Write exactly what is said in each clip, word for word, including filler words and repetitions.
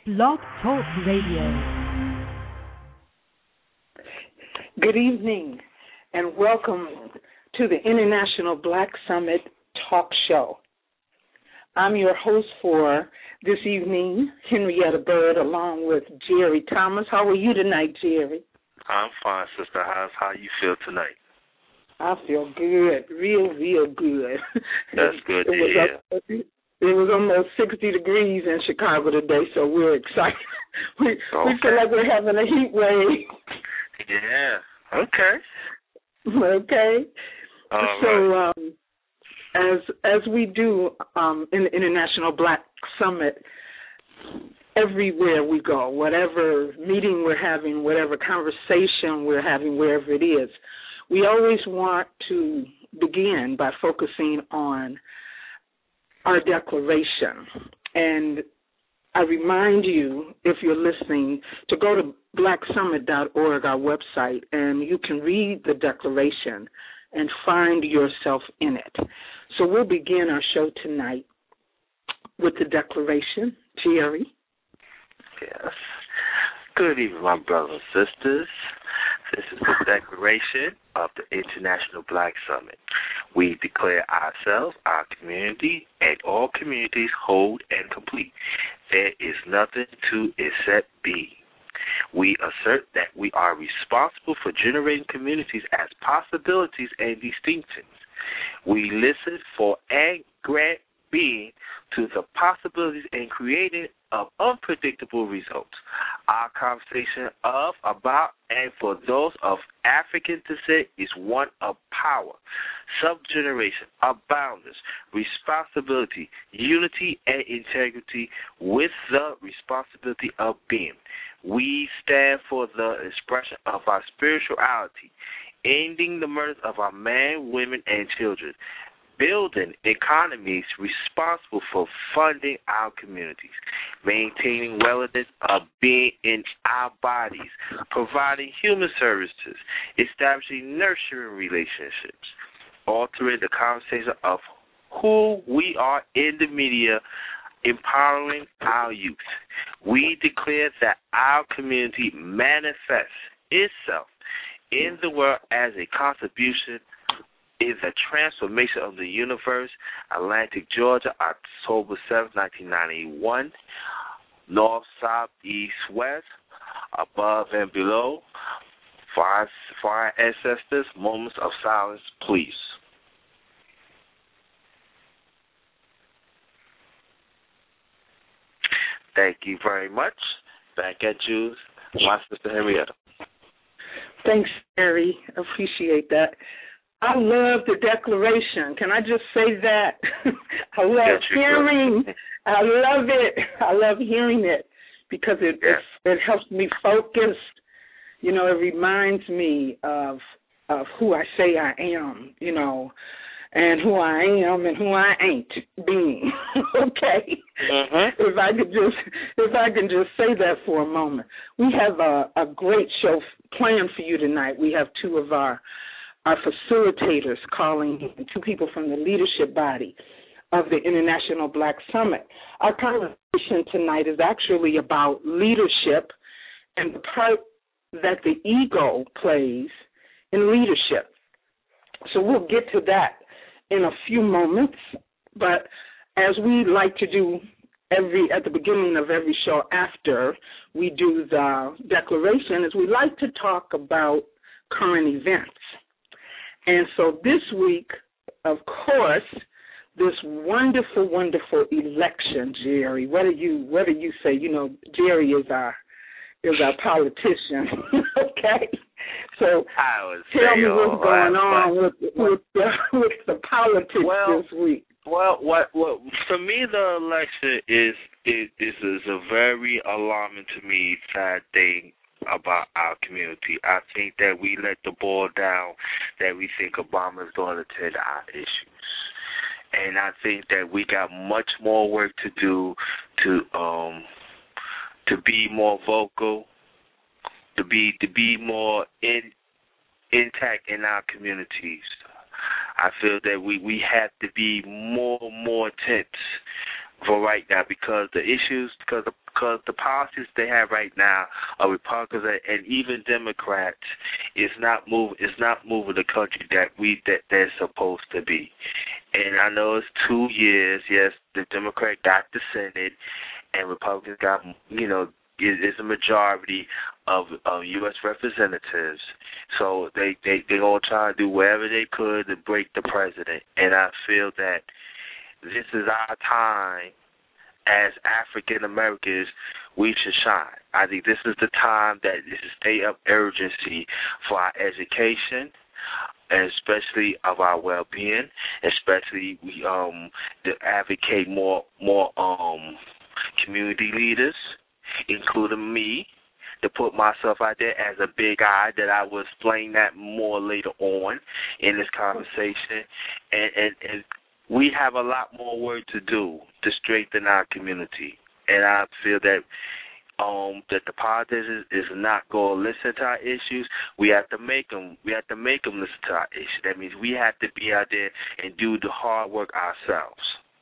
Blog Talk Radio. Good evening and welcome to the International Black Summit Talk Show. I'm your host for this evening, Henrietta Bird, along with Jerry Thomas. How are you tonight, Jerry? I'm fine, Sister House. How you feel tonight? I feel good, real, real good. That's good to it hear. Was a, it was almost sixty degrees in Chicago today, so we're excited. we, okay. we feel like we're having a heat wave. Yeah. Okay. Okay. All so, right. um, as as we do um, in the International Black Summit, everywhere we go, whatever meeting we're having, whatever conversation we're having, wherever it is, we always want to begin by focusing on our declaration. And I remind you, if you're listening, to go to black summit dot org, our website, and you can read the declaration and find yourself in it. So we'll begin our show tonight with the declaration. Jerry? Yes. Good evening, my brothers and sisters. This is the declaration of the International Black Summit. We declare ourselves, our community, and all communities whole and complete. There is nothing to except be. We assert that we are responsible for generating communities as possibilities and distinctions. We listen for and grant being to the possibilities and creating of unpredictable results. Our conversation of, about, and for those of African descent is one of power, subgeneration, aboundance, responsibility, unity, and integrity with the responsibility of being. We stand for the expression of our spirituality, ending the murders of our men, women, and children, building economies responsible for funding our communities, maintaining wellness of being in our bodies, providing human services, establishing nurturing relationships, altering the conversation of who we are in the media, empowering our youth. We declare that our community manifests itself in the world as a contribution in the transformation of the universe. Atlantic, Georgia, October seventh, nineteen ninety-one. North, south, east, west, above and below. For our, for our ancestors, moments of silence, please. Thank you very much. Back at you, my sister Henrietta. Thanks, Harry. Appreciate that. I love the declaration. Can I just say that? I love yes, hearing. I love it. I love hearing it because it yes. it, it helps me focus. You know, it reminds me of of who I say I am. You know, and who I am and who I ain't being. Okay. Mm-hmm. If I could just if I can just say that for a moment, we have a, a great show planned for you tonight. We have two of our our facilitators calling in, two people from the leadership body of the International Black Summit. Our conversation tonight is actually about leadership and the part that the ego plays in leadership. So we'll get to that in a few moments, but as we like to do every at the beginning of every show after we do the declaration, is we like to talk about current events. And so this week, of course, this wonderful, wonderful election, Jerry. What do you what do you say? You know, Jerry is our is our politician. Okay, so tell me what's going on with with the, with the politics well, this week. Well, what what for me the election is is is, is a very alarming to me sad thing about our community. I think that we let the ball down, that we think Obama is going to tend to our issues. And I think that we got much more work to do to um to be more vocal, to be to be more in intact in our communities. I feel that we, we have to be more more tense for right now because the issues because because the policies they have right now are Republicans and even Democrats is not move is not moving the country that we that they're supposed to be. And I know it's two years. Yes, the Democrat got the Senate, and Republicans got, you know, is a majority of, of U S representatives. So they they they gonna try to do whatever they could to break the president. And I feel that this is our time as African Americans. We should shine. I think this is the time that this is state of urgency for our education, and especially of our well-being, especially we um to advocate more more um community leaders, including me, to put myself out there as a big eye, that I will explain that more later on in this conversation. And, and, and we have a lot more work to do to strengthen our community. And I feel that um, that the politicians is not going to listen to our issues. We have to make them. We have to make them listen to our issues. That means we have to be out there and do the hard work ourselves.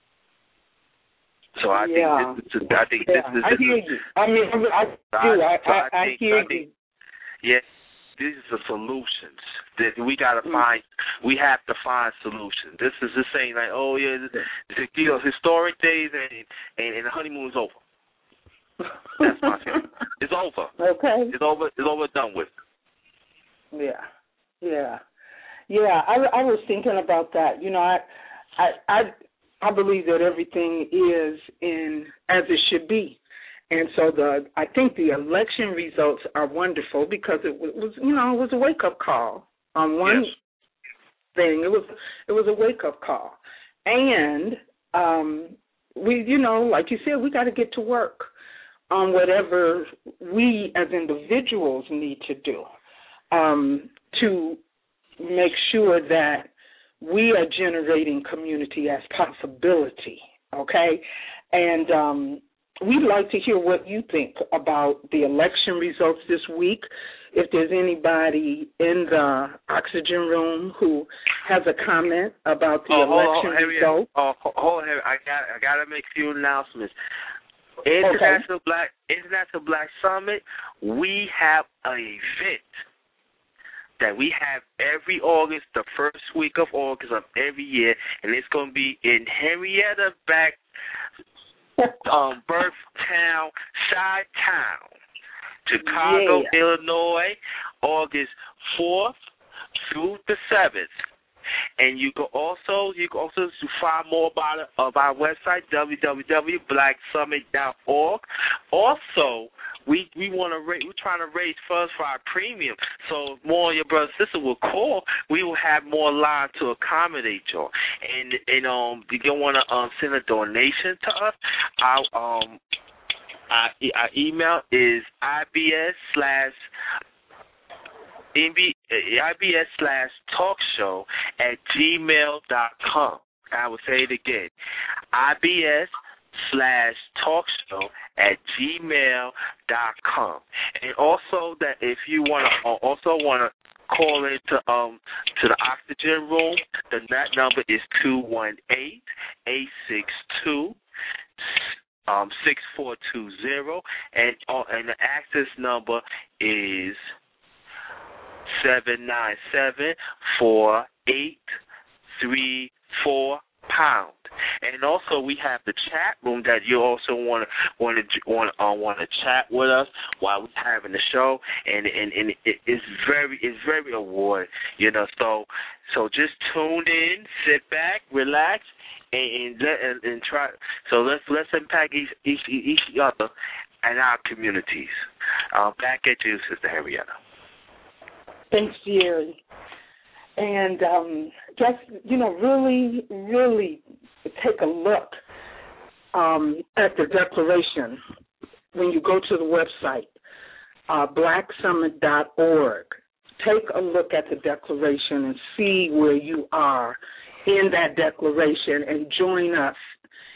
So I yeah. think this is. I think yeah. this is. I hear you. I mean, I, I do. I, so I, I, I think, hear I think, you. Yeah, these are the solutions that we got to mm. find. We have to find solutions. This is just saying like, oh yeah, this, this, you know, historic days and and, and the honeymoon's over. That's my feeling. It's over. Okay. It's over. It's over. Done with. Yeah. Yeah. Yeah. I, I was thinking about that. You know, I I I. I believe that everything is in as it should be, and so the I think the election results are wonderful because it was, you know, it was a wake up call on one yes. thing. It was it was a wake up call, and um, we, you know, like you said, we got to get to work on whatever we as individuals need to do um, to make sure that we are generating community as possibility, okay? And um, we'd like to hear what you think about the election results this week. If there's anybody in the oxygen room who has a comment about the oh, election hold on, results. Oh, hold on, I got I got to make a few announcements. International okay. Black International Black Summit, we have an event that we have every August, the first week of August of every year, and it's going to be in Henrietta back, um, birth town, Chi-Town, Chicago, yeah. Illinois, August fourth through the seventh. And you can also you can also find more about it of our website, w w w dot black summit dot org. Also, we we want to raise, we're trying to raise funds for our premium. So if more of your brothers and sisters will call, we will have more lines to accommodate y'all. And and um, if you want to um send a donation to us, our um our, our email is ibs slash ibs slash talk show at gmail dot com. I will say it again. ibs slash talk show at gmail dot com. And also that if you want to also want to call into um to the oxygen room, the that number is two one eight, eight six two um six four two zero, and uh, and the access number is seven nine seven four eight three four pound. And also we have the chat room that you also want to want to want uh, want to chat with us while we're having the show, and and, and it, it's very it's very rewarding, you know. So so just tune in, sit back, relax, and and, and, and try. So let's let's impact each each, each other and our communities. Uh, back at you, Sister Henrietta. Thanks, Jerry. And um, just, you know, really, really take a look um, at the declaration when you go to the website, uh, black summit dot org. Take a look at the declaration and see where you are in that declaration and join us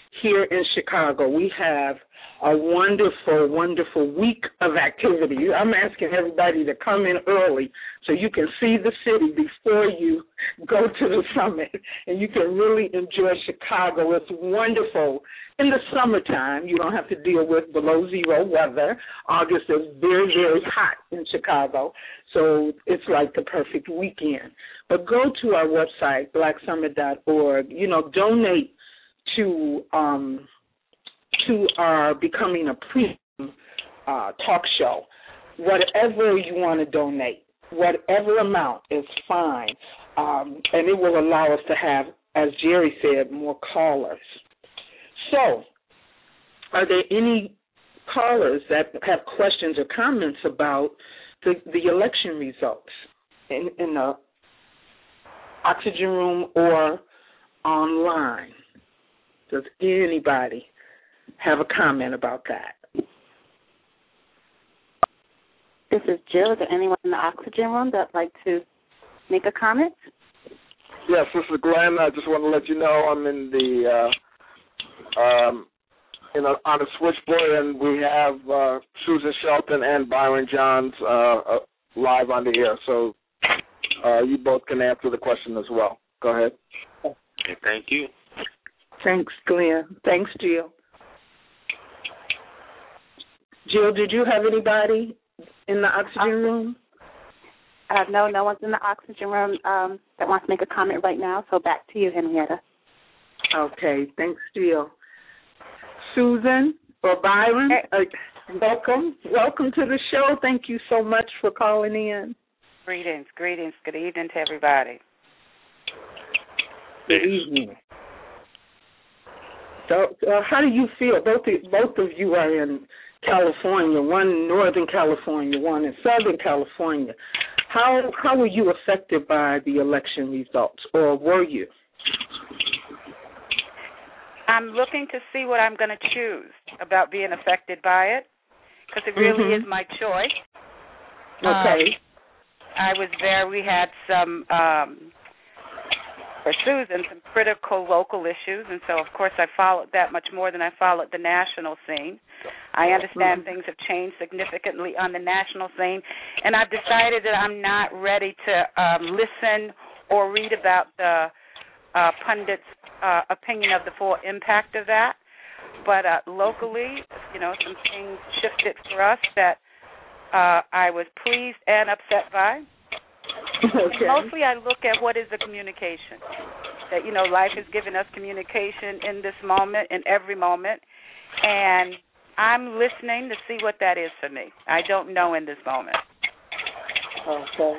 here in Chicago. We have a wonderful, wonderful week of activity. I'm asking everybody to come in early so you can see the city before you go to the summit, and you can really enjoy Chicago. It's wonderful. In the summertime, you don't have to deal with below zero weather. August is very, very hot in Chicago, so it's like the perfect weekend. But go to our website, black summit dot org. You know, donate to um, to our Becoming a Premium uh, talk show. Whatever you want to donate, whatever amount is fine, um, and it will allow us to have, as Jerry said, more callers. So, are there any callers that have questions or comments about the, the election results in, in the Oxygen Room or online? Does anybody have a comment about that? This is Jill. Is there anyone in the Oxygen Room that would like to make a comment? Yes, this is Glenn. I just want to let you know I'm in the uh, um, in a, on a switchboard, and we have uh, Susan Shelton and Byron Johns uh, uh, live on the air. So uh, you both can answer the question as well. Go ahead. Okay, thank you. Thanks, Glenn. Thanks, Jill. Jill, did you have anybody in the Oxygen Room? Uh, no, no one's in the Oxygen Room um, that wants to make a comment right now, so back to you, Henrietta. Okay, thanks, Jill. Susan or Byron, uh, welcome. Welcome to the show. Thank you so much for calling in. Greetings, greetings. Good evening to everybody. Good evening. So, uh, how do you feel? Both of, both of you are in California, one in Northern California, one in Southern California. How how were you affected by the election results, or were you? I'm looking to see what I'm going to choose about being affected by it, because it really mm-hmm. is my choice. Okay. Um, I was there. We had some, um, for Susan, some critical local issues, and so, of course, I followed that much more than I followed the national scene. I understand mm-hmm. things have changed significantly on the national scene, and I've decided that I'm not ready to um, listen or read about the uh, pundits' uh, opinion of the full impact of that. But uh, locally, you know, some things shifted for us that uh, I was pleased and upset by. Okay. Mostly I look at what is the communication. That, you know, life has given us communication in this moment, in every moment, and I'm listening to see what that is for me. I don't know in this moment. Okay.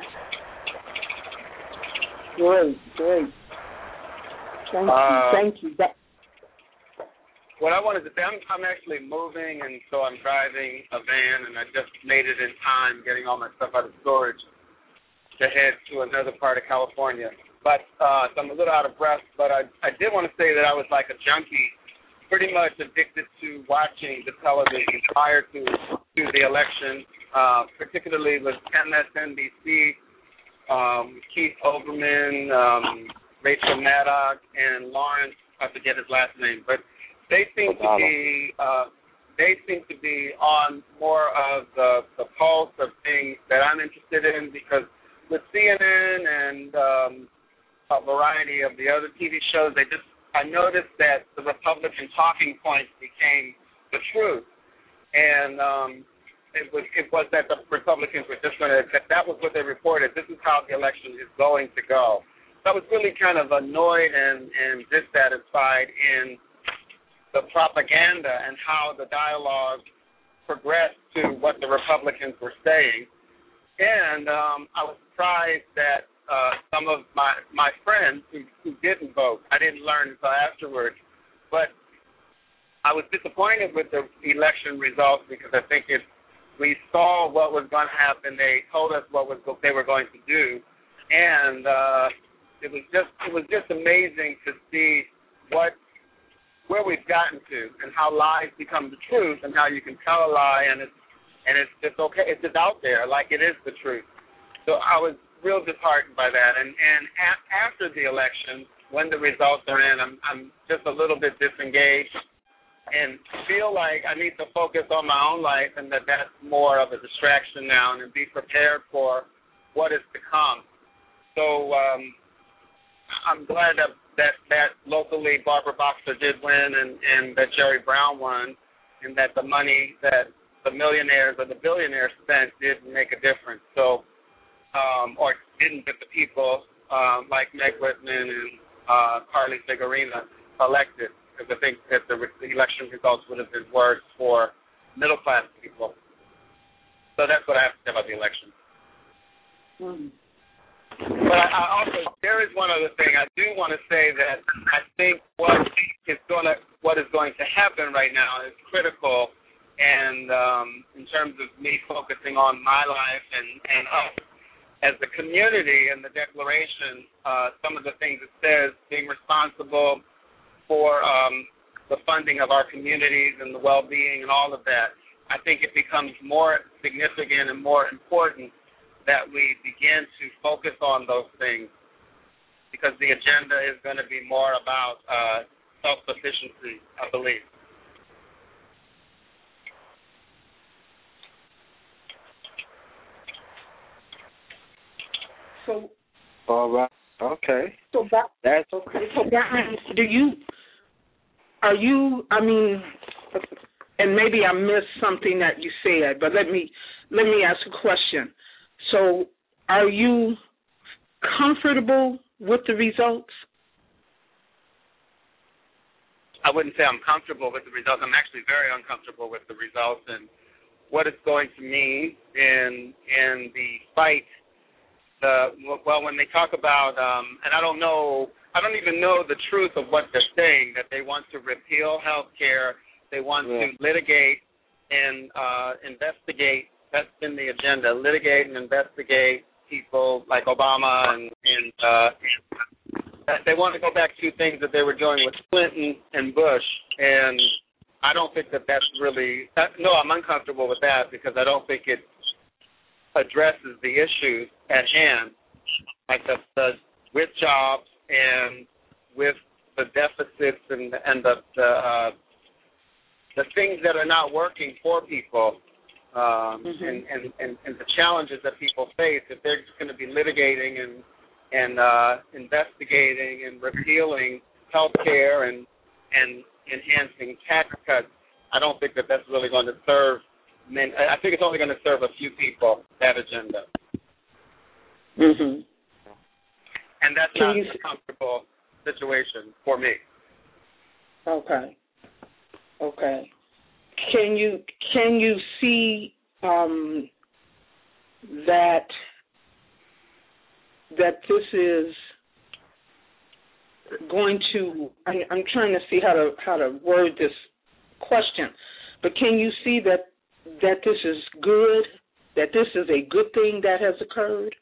Great, great. Thank uh, you, thank you. That- what I wanted to say, I'm, I'm actually moving, and so I'm driving a van, and I just made it in time, getting all my stuff out of storage to head to another part of California. But uh, so I'm a little out of breath, but I, I did want to say that I was like a junkie, pretty much addicted to watching the television prior to, to the election, uh, particularly with M S N B C, um, Keith Olbermann, um, Rachel Maddow, and Lawrence, I forget his last name, but they seem to be uh, they seem to be on more of the, the pulse of things that I'm interested in, because with C N N and um, a variety of the other T V shows, they just I noticed that the Republican talking points became the truth, and um, it was it was that the Republicans were just going to that that was what they reported. This is how the election is going to go. So I was really kind of annoyed and, and dissatisfied in the propaganda and how the dialogue progressed to what the Republicans were saying. And um, I was surprised that uh, some of my, my friends who, who didn't vote, I didn't learn until afterwards, but I was disappointed with the election results, because I think it, we saw what was going to happen. They told us what was they were going to do, and uh, it was just it was just amazing to see what where we've gotten to, and how lies become the truth, and how you can tell a lie and it's and it's just okay, it's just out there like it is the truth. So I was real disheartened by that. And and a- after the election, when the results are in, I'm I'm just a little bit disengaged and feel like I need to focus on my own life, and that that's more of a distraction now, and be prepared for what is to come. So um, I'm glad that, that that locally Barbara Boxer did win, and, and that Jerry Brown won, and that the money that the millionaires or the billionaires spent did make a difference. So, um, or didn't get the people um, like Meg Whitman and uh, Carly Fiorina elected, because I think that the, the election results would have been worse for middle-class people. So that's what I have to say about the election. Mm. But I, I also, there is one other thing. I do want to say that I think what is going to what is going to happen right now is critical, and um, in terms of me focusing on my life and, and us as the community and the Declaration, uh, some of the things it says, being responsible for um, the funding of our communities and the well-being and all of that, I think it becomes more significant and more important that we begin to focus on those things, because the agenda is going to be more about uh, self-sufficiency, I believe. So, all right, okay. So that, that's okay. So Brian, do you? Are you? I mean, and maybe I missed something that you said, but let me let me ask a question. So, are you comfortable with the results? I wouldn't say I'm comfortable with the results. I'm actually very uncomfortable with the results and what it's going to mean in in the fight. Uh, well, when they talk about, um, and I don't know, I don't even know the truth of what they're saying, that they want to repeal health care, they want yeah. to litigate and uh, investigate. That's been the agenda, litigate and investigate people like Obama, and, and uh, they want to go back to things that they were doing with Clinton and Bush, and I don't think that that's really, that, no, I'm uncomfortable with that, because I don't think it addresses the issues at hand, like the, the with jobs and with the deficits and, and the, the, uh, the things that are not working for people. Um, mm-hmm. and, and, and, and the challenges that people face, if they're just going to be litigating and and uh, investigating and repealing health care and, and enhancing tax cuts, I don't think that that's really going to serve many. I think it's only going to serve a few people, that agenda. Mm-hmm. And that's Can not you... a comfortable situation for me. Okay. Okay. Can you can you see um, that that this is going to? I, I'm trying to see how to how to word this question, but can you see that that this is good? That this is a good thing that has occurred?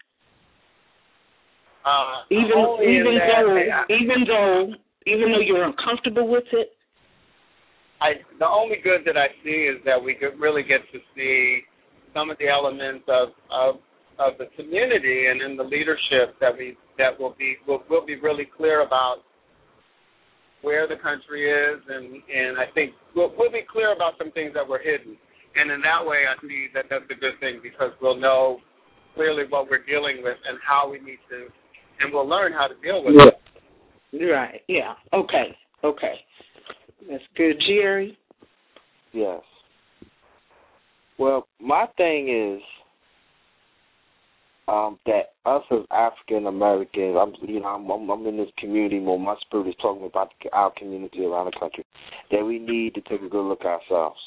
Uh, even even that, though I, even though even though you're uncomfortable with it. I, the only good that I see is that we could really get to see some of the elements of, of of the community and in the leadership that we that will be will will be really clear about where the country is, and, and I think we'll, we'll be clear about some things that were hidden. And in that way, I see that that's a good thing, because we'll know clearly what we're dealing with and how we need to, and we'll learn how to deal with yeah. it. Right. Yeah. Okay. Okay. That's good, Jerry. Yes. Well, my thing is um, that us as African Americans, I'm you know I'm, I'm, I'm in this community where my spirit is talking about our community around the country, that we need to take a good look at ourselves.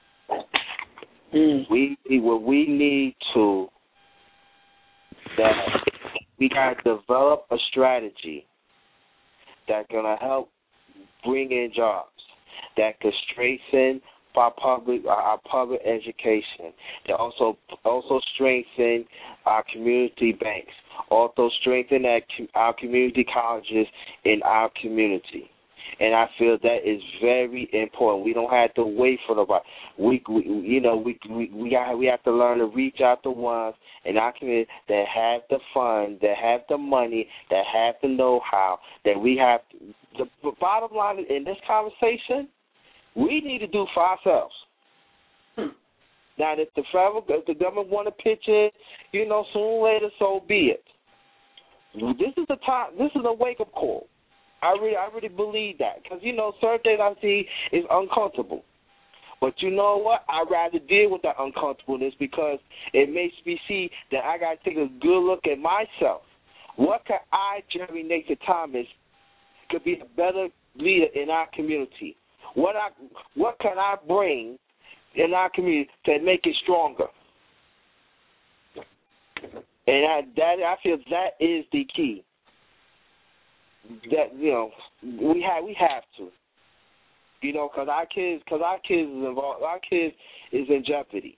Mm. We what we need to that we got to develop a strategy that's gonna help bring in jobs, that could strengthen our public our public education, that also also strengthen our community banks, also strengthen our, our community colleges in our community. And I feel that is very important. We don't have to wait for the we, we you know we we we got we have to learn to reach out to ones in our community that have the funds, that have the money, that have the know-how. That we have the, the bottom line in this conversation, we need to do for ourselves. Hmm. Now, if the federal, if the government want to pitch it, you know, sooner or later, so be it. This is the time. This is a wake-up call. I really, I really believe that because you know, certain things I see is uncomfortable. But you know what? I'd rather deal with that uncomfortableness because it makes me see that I got to take a good look at myself. What can I, Jerry Nathan Thomas, could be a better leader in our community? What I, what can I bring in our community to make it stronger? And I, that I feel that is the key. That you know, we have we have to, you know, because our kids, because our kids is involved, our kids is in jeopardy.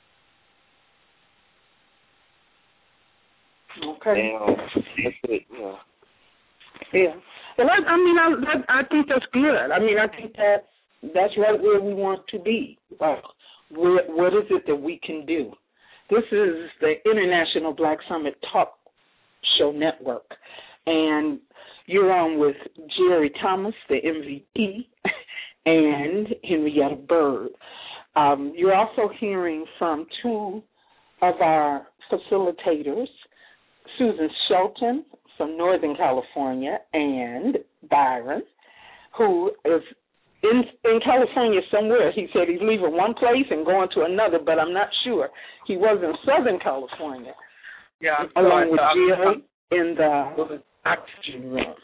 Okay. And, um, that's it, you know. Yeah. Well, I, I mean, I, I think that's good. I mean, I think that that's right where we want to be. Like, what, what is it that we can do? This is the International Black Summit Talk Show Network, and you're on with Jerry Thomas, the M V P, and Henrietta Bird. Um, you're also hearing from two of our facilitators, Susan Shelton from Northern California and Byron, who is in in California somewhere. He said he's leaving one place and going to another, but I'm not sure. He was in Southern California. Yeah, along so with I, Jerry in the oxygen room.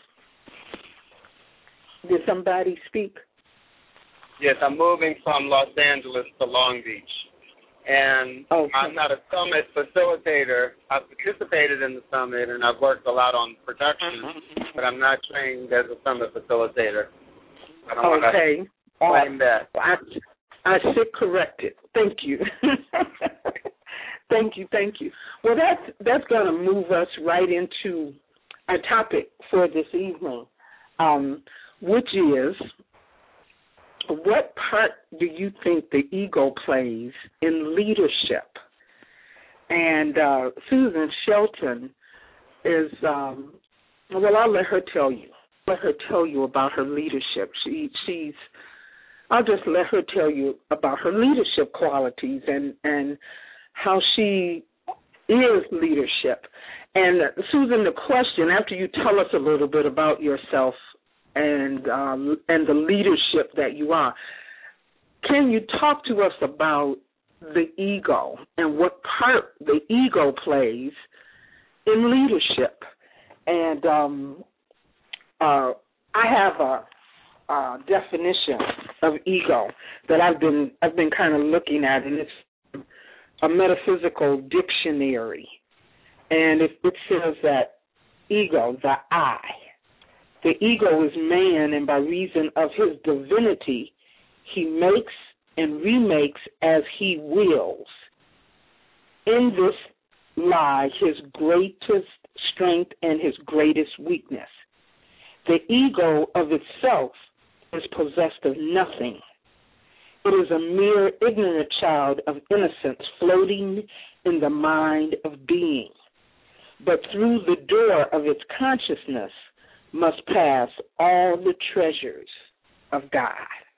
Did somebody speak? Yes, I'm moving from Los Angeles to Long Beach. And okay. I'm not a summit facilitator. I've participated in the summit, and I've worked a lot on production, but I'm not trained as a summit facilitator. I don't okay. want to claim that. I, I should correct it. Thank you. Thank you, thank you. Well, that's, that's going to move us right into our topic for this evening, um, which is, what part do you think the ego plays in leadership? And uh, Susan Shelton is, um, well, I'll let her tell you. Let her tell you about her leadership. She, she's, I'll just let her tell you about her leadership qualities and, and how she is leadership. And uh, Susan, the question, after you tell us a little bit about yourself and um, and the leadership that you are, can you talk to us about the ego and what part the ego plays in leadership? And um, uh, I have a, a definition of ego that I've been I've been kind of looking at, and it's a metaphysical dictionary, and it, it says that ego, the I. The ego is man, and by reason of his divinity, he makes and remakes as he wills. In this lie his greatest strength and his greatest weakness. The ego of itself is possessed of nothing. It is a mere ignorant child of innocence floating in the mind of being. But through the door of its consciousness must pass all the treasures of God.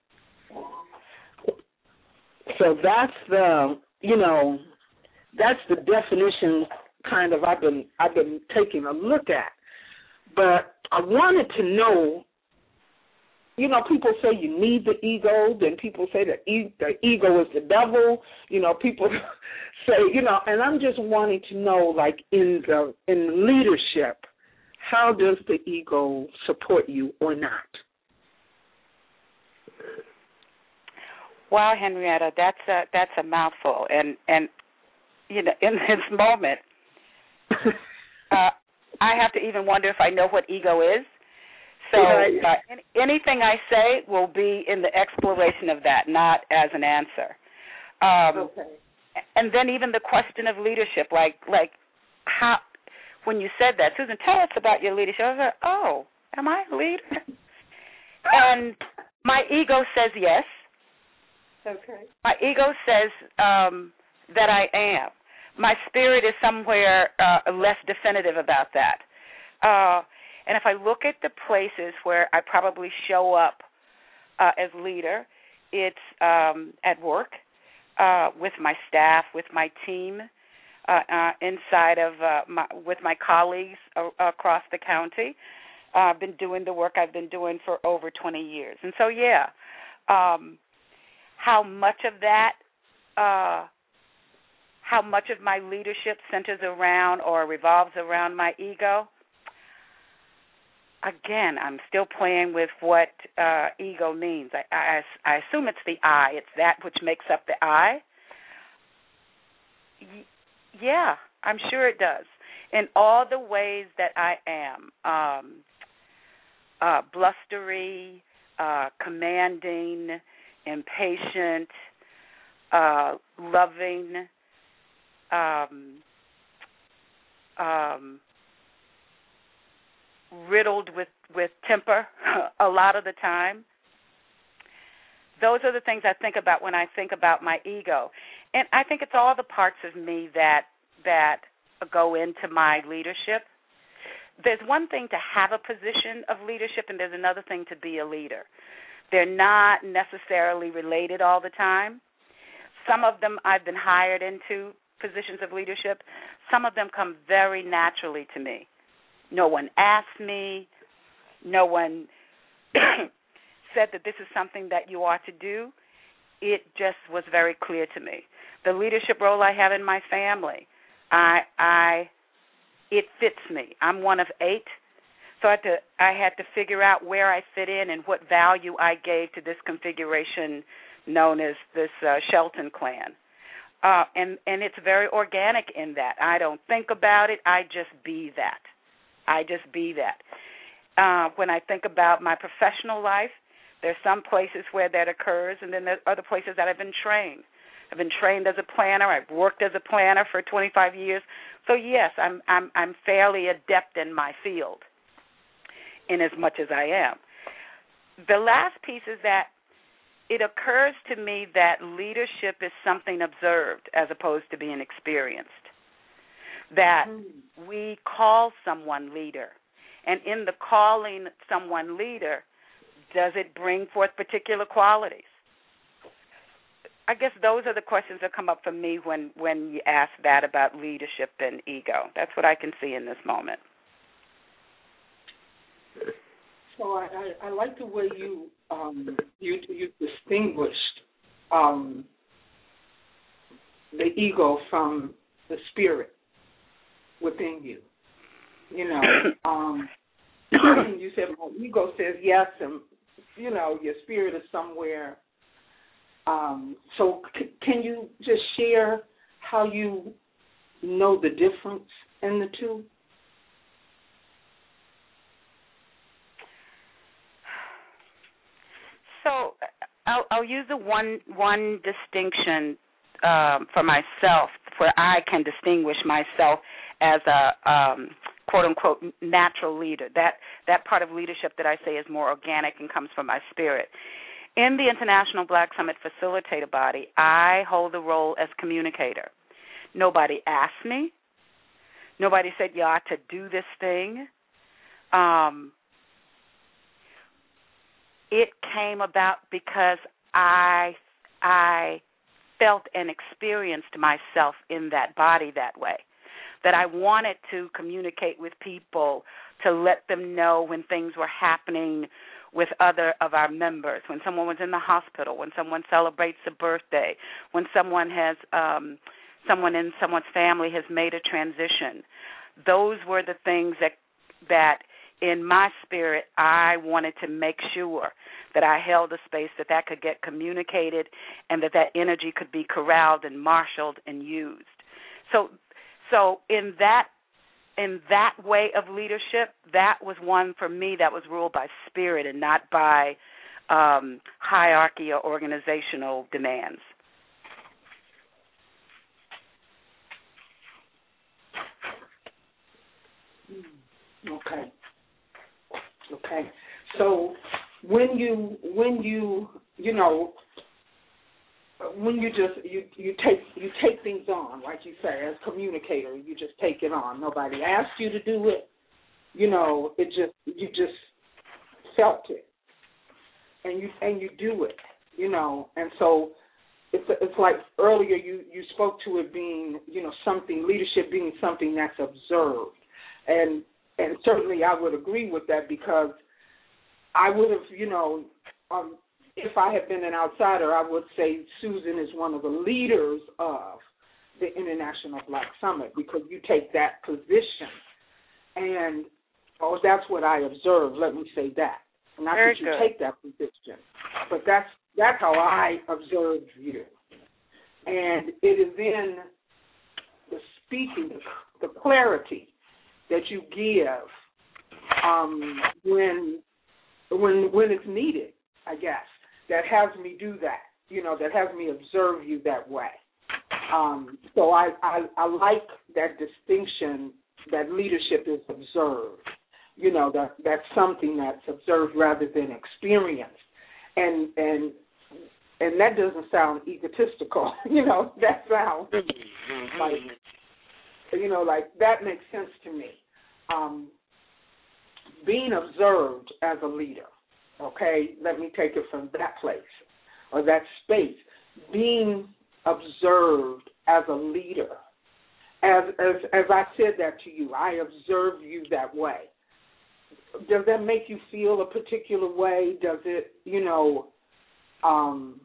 So that's the, you know, that's the definition kind of I've been I've been taking a look at. But I wanted to know, you know, people say you need the ego, then people say that e- the ego is the devil, you know, people say, you know, and I'm just wanting to know, like, in the in leadership, how does the ego support you or not? Wow, Henrietta, that's a that's a mouthful, and and you know, in this moment, uh, I have to even wonder if I know what ego is. So uh, any, anything I say will be in the exploration of that, not as an answer. Um, okay. And then even the question of leadership, like like how. When you said that, Susan, tell us about your leadership. I was like, oh, am I a leader? And my ego says yes. Okay. My ego says um, that I am. My spirit is somewhere uh, less definitive about that. Uh, and if I look at the places where I probably show up uh, as leader, it's um, at work, uh, with my staff, with my team, uh, uh, inside of uh, my, with my colleagues uh, across the county. Uh, I've been doing the work I've been doing for over twenty years. And so, yeah, um, how much of that, uh, how much of my leadership centers around or revolves around my ego? Again, I'm still playing with what uh, ego means. I, I, I assume it's the I. It's that which makes up the I. Y- yeah, I'm sure it does. In all the ways that I am, um, uh, blustery, uh, commanding, impatient, uh, loving, um, um, riddled with, with temper a lot of the time. Those are the things I think about when I think about my ego. And I think it's all the parts of me that that go into my leadership. There's one thing to have a position of leadership, and there's another thing to be a leader. They're not necessarily related all the time. Some of them I've been hired into positions of leadership. Some of them come very naturally to me. No one asked me. No one said that this is something that you ought to do. It just was very clear to me. The leadership role I have in my family, I, I, it fits me. I'm one of eight, so I had to, I had to figure out where I fit in and what value I gave to this configuration known as this uh, Shelton clan. Uh, and, and it's very organic in that. I don't think about it. I just be that. I just be that. Uh, when I think about my professional life, there's some places where that occurs, and then there's other places that I've been trained. I've been trained as a planner. I've worked as a planner for twenty-five years. So yes, I'm I'm I'm fairly adept in my field, in as much as I am. The last piece is that it occurs to me that leadership is something observed as opposed to being experienced. That mm-hmm. we call someone leader, and in the calling someone leader, does it bring forth particular qualities? I guess those are the questions that come up for me when, when you ask that about leadership and ego. That's what I can see in this moment. So I, I, I like the way you um, you, you distinguished um, the ego from the spirit within you. You know, um, you said my ego says yes, and you know your spirit is somewhere. Um, so c- can you just share how you know the difference in the two? So I'll, I'll use the one one distinction um, for myself, where I can distinguish myself as a um, quote unquote natural leader. That that part of leadership that I say is more organic and comes from my spirit. In the International Black Summit Facilitator Body, I hold the role as communicator. Nobody asked me. Nobody said you ought to do this thing. Um, it came about because I I felt and experienced myself in that body that way, that I wanted to communicate with people to let them know when things were happening with other of our members, when someone was in the hospital, when someone celebrates a birthday, when someone has um, someone in someone's family has made a transition. Those were the things that that in my spirit I wanted to make sure that I held a space that that could get communicated and that that energy could be corralled and marshaled and used. So, so in that in that way of leadership, that was one for me that was ruled by spirit and not by um, hierarchy or organizational demands. Okay. Okay. So when you when you you know when you just you you take you take things on, like you say, as communicator, you just take it on. Nobody asked you to do it. You know, it just you just felt it, and you and you do it. You know, and so it's it's like earlier you, you spoke to it being, you know, something, leadership being something that's observed, and and certainly I would agree with that, because I would have, you know, um, if I had been an outsider, I would say Susan is one of the leaders of the International Black Summit, because you take that position, and oh, that's what I observed. Let me say that. Not Very that you good. take that position, but that's that's how I observed you. And it is in the speaking, the, the clarity that you give um, when when when it's needed, I guess, that has me do that. You know, that has me observe you that way. Um, so I, I I like that distinction that leadership is observed. You know, that that's something that's observed rather than experienced. And and and that doesn't sound egotistical. You know, that sounds like, you know, like that makes sense to me. Um, being observed as a leader, okay, let me take it from that place or that space. Being observed as a leader, as as as I said that to you, I observe you that way. Does that make you feel a particular way? Does it, you know, um,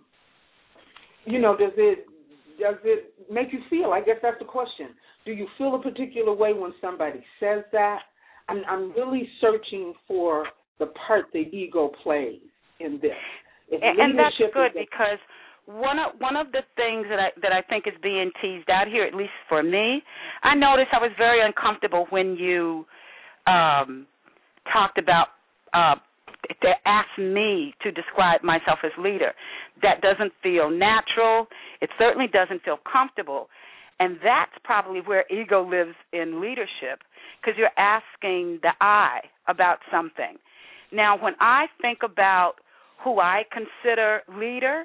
you know, does it does it make you feel? I guess that's the question. Do you feel a particular way when somebody says that? I'm, I'm really searching for the part the ego plays in this. If and, and that's good, a, because one of one of the things that I that I think is being teased out here, at least for me, I noticed I was very uncomfortable when you um, talked about uh, to ask me to describe myself as leader. That doesn't feel natural. It certainly doesn't feel comfortable. And that's probably where ego lives in leadership, because you're asking the I about something. Now, when I think about who I consider leader,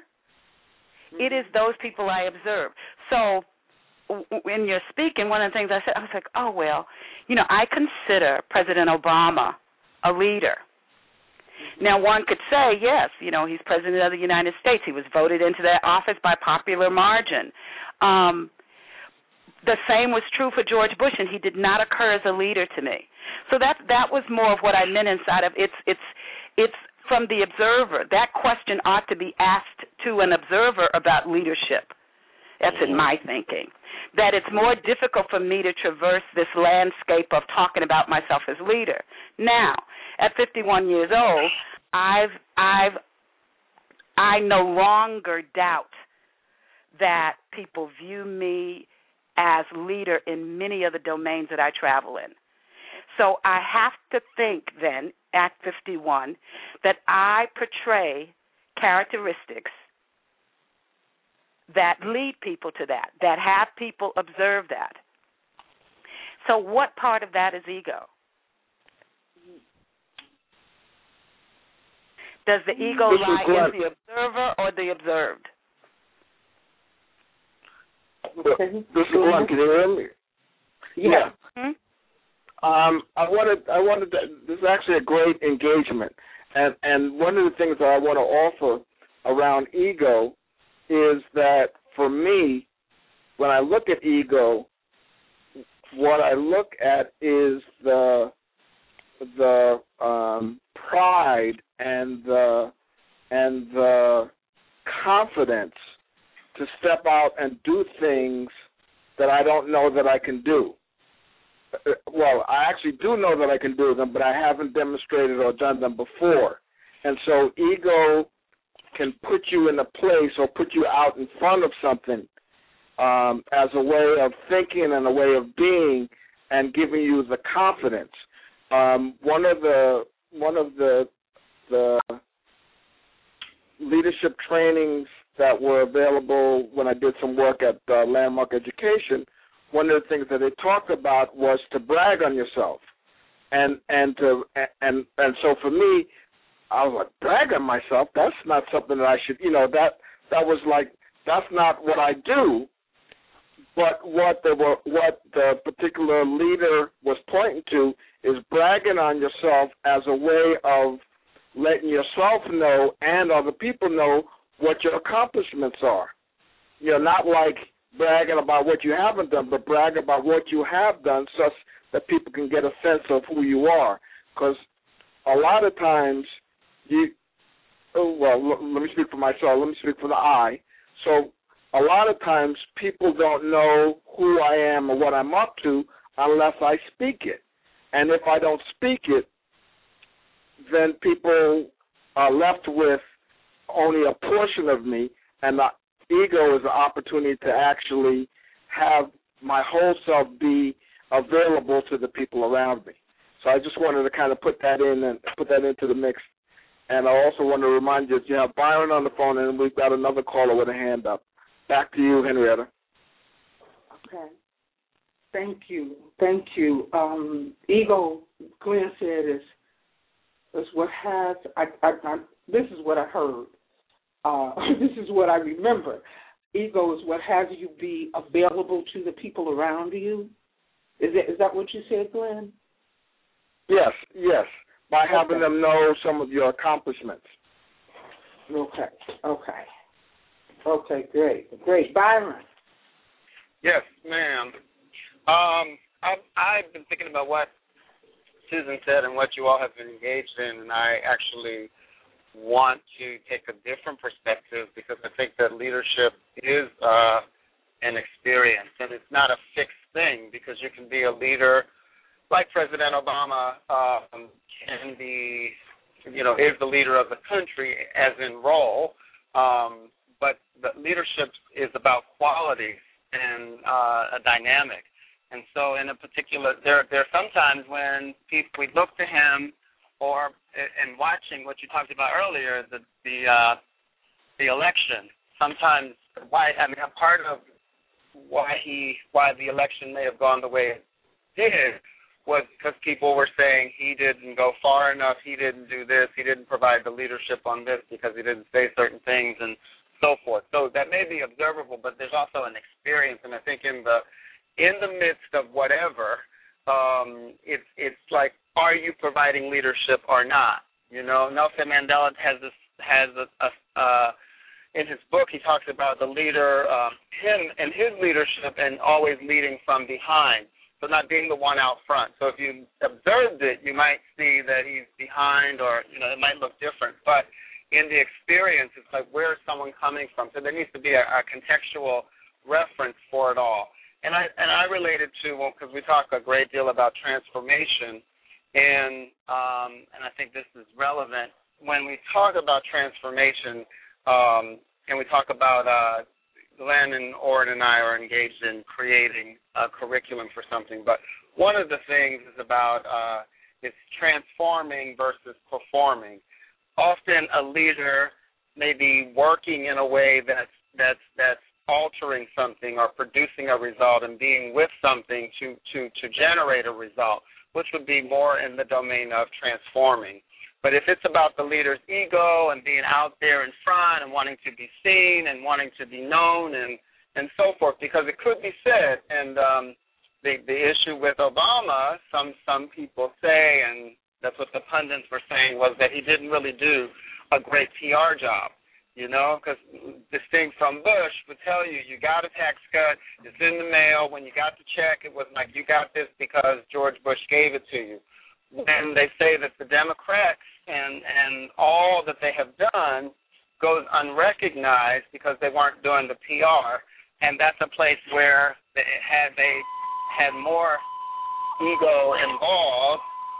it is those people I observe. So when you're speaking, one of the things I said, I was like, oh, well, you know, I consider President Obama a leader. Now, one could say, yes, you know, he's president of the United States. He was voted into that office by popular margin. Um, the same was true for George Bush, and he did not occur as a leader to me. So that that was more of what I meant inside of it's it's it's from the observer. That question ought to be asked to an observer about leadership. That's in my thinking. That it's more difficult for me to traverse this landscape of talking about myself as leader. Now, at fifty-one years old, I've I've I no longer doubt that people view me as leader in many of the domains that I travel in. So I have to think then, at fifty-one, that I portray characteristics that lead people to that, that have people observe that. So what part of that is ego? Does the ego lie in the observer or the observed? This is Glenn. Can you hear me? Yeah. Hmm? Um, I wanted, I wanted. To, this is actually a great engagement, and and one of the things that I want to offer around ego is that for me, when I look at ego, what I look at is the the um, pride and the and the confidence to step out and do things that I don't know that I can do. Well, I actually do know that I can do them, but I haven't demonstrated or done them before. And so ego can put you in a place or put you out in front of something um, as a way of thinking and a way of being and giving you the confidence. Um, one of the one of the the leadership trainings that were available when I did some work at uh, Landmark Education, one of the things that they talked about was to brag on yourself, and and to and and so for me, I was like, brag on myself? That's not something that I should, you know, that that was like, that's not what I do. But what the what the particular leader was pointing to is bragging on yourself as a way of letting yourself know and other people know what your accomplishments are. You know, not like bragging about what you haven't done, but brag about what you have done such that people can get a sense of who you are. Because a lot of times you, oh, well, l- let me speak for myself. Let me speak for the I. So a lot of times people don't know who I am or what I'm up to unless I speak it. And if I don't speak it, then people are left with only a portion of me, and the ego is an opportunity to actually have my whole self be available to the people around me. So I just wanted to kind of put that in and put that into the mix. And I also want to remind you that you have Byron on the phone, and we've got another caller with a hand up. Back to you, Henrietta. Okay. Thank you. Thank you. Um, ego, Glenn said, is is what has, I, I, I, this is what I heard. Uh, this is what I remember. Ego is what has you be available to the people around you. Is that, is that what you said, Glenn? Yes, yes, by okay. having them know some of your accomplishments. Okay, okay. Okay, great, great. Byron. Yes, ma'am. Um, I've, I've been thinking about what Susan said and what you all have been engaged in, and I actually want to take a different perspective because I think that leadership is uh, an experience, and it's not a fixed thing because you can be a leader like President Obama um, can be, you know, is the leader of the country as in role, um, but the leadership is about qualities and uh, a dynamic. And so in a particular, there, there are some times when people, we look to him or in watching what you talked about earlier, the the, uh, the election, sometimes why, I mean, a part of why he, why the election may have gone the way it did was because people were saying he didn't go far enough, he didn't do this, he didn't provide the leadership on this because he didn't say certain things and so forth. So that may be observable, but there's also an experience, and I think in the in the midst of whatever, um, it's it's like, are you providing leadership or not? You know, Nelson Mandela has this has a, a uh, in his book he talks about the leader, um, him and his leadership, and always leading from behind. So not being the one out front. So if you observed it, you might see that he's behind, or you know, it might look different. But in the experience, it's like, where is someone coming from? So there needs to be a, a contextual reference for it all. And I and I related to, well, because we talk a great deal about transformation, and um, and I think this is relevant when we talk about transformation, um, and we talk about uh, Glenn and Orrin and I are engaged in creating a curriculum for something. But one of the things is about uh, it's transforming versus performing. Often a leader may be working in a way that's that's that's altering something or producing a result and being with something to, to, to generate a result, which would be more in the domain of transforming. But if it's about the leader's ego and being out there in front and wanting to be seen and wanting to be known and, and so forth, because it could be said, and um, the, the issue with Obama, some, some people say, and that's what the pundits were saying, was that he didn't really do a great P R job. You know, because distinct from Bush would tell you, you got a tax cut, it's in the mail. When you got the check, it was like, you got this because George Bush gave it to you. And they say that the Democrats and, and all that they have done goes unrecognized because they weren't doing the P R. And that's a place where they had, they had more ego involved.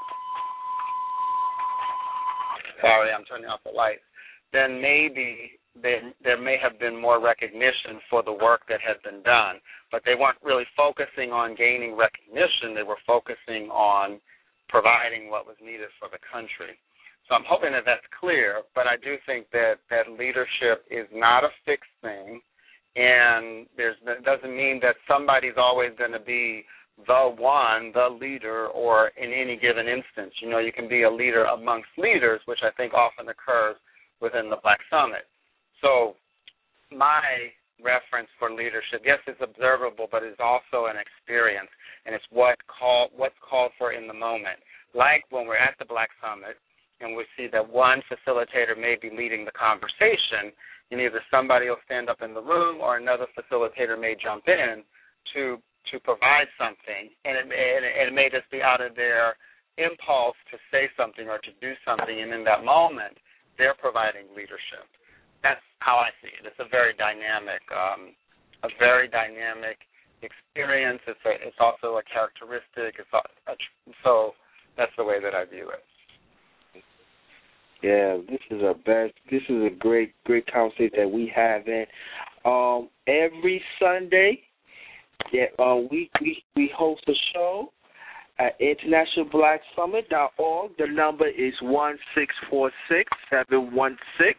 Sorry, I'm turning off the lights. Then maybe there, there may have been more recognition for the work that had been done. But they weren't really focusing on gaining recognition. They were focusing on providing what was needed for the country. So I'm hoping that that's clear, but I do think that, that leadership is not a fixed thing, and there's, it doesn't mean that somebody's always going to be the one, the leader, or in any given instance. You know, you can be a leader amongst leaders, which I think often occurs within the Black Summit. So my reference for leadership, yes, it's observable, but it's also an experience, and it's what call, what's called for in the moment. Like when we're at the Black Summit and we see that one facilitator may be leading the conversation, and either somebody will stand up in the room or another facilitator may jump in to to provide something, and it, and it may just be out of their impulse to say something or to do something, and in that moment, they're providing leadership. That's how I see it. It's a very dynamic, um, a very dynamic experience. It's a, it's also a characteristic. It's a, a, so that's the way that I view it. Yeah, this is a best. This is a great, great conversation that we have. In um, every Sunday, yeah, uh, we we we host a show at international black summit dot org. The number is one six four six seven one six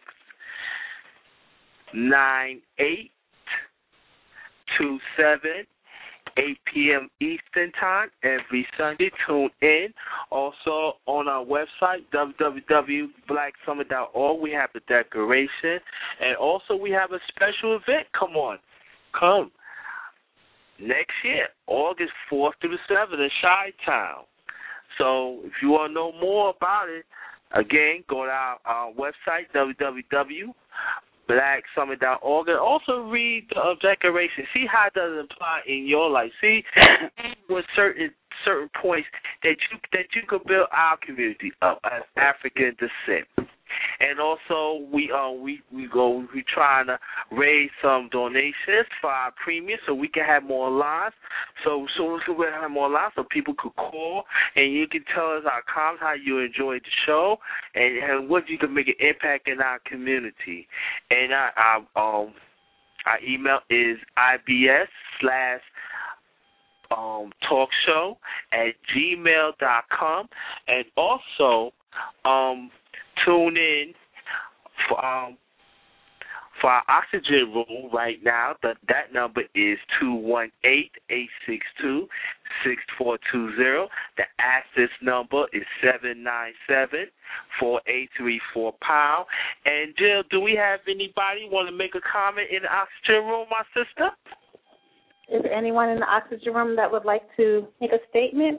nine eight two seven. eight p.m. Eastern Time every Sunday. Tune in. Also on our website, w w w dot black summit dot org, we have the decoration. And also we have a special event. Come on. Come. Next year, August fourth through the seventh in Chi-Town. So if you want to know more about it, again, go to our, our website, w w w dot black summit dot org, and also read the uh, declaration. See how it does apply in your life. See with certain certain points that you that you could build our community up as African descent. And also we uh we we go we trying to raise some donations for our premium so we can have more lives. So so we can have more lives so people could call and you can tell us our comments how you enjoyed the show and, and what you can make an impact in our community. And our, our um our email is ibs slash um talk show at gmail dot com, and also um tune in for um for our oxygen room right now. The, that number is two one eight, eight six two, six four two zero. The access number is seven nine seven, four eight three four pound. And Jill, do we have anybody want to make a comment in the oxygen room, my sister? Is there anyone in the oxygen room that would like to make a statement?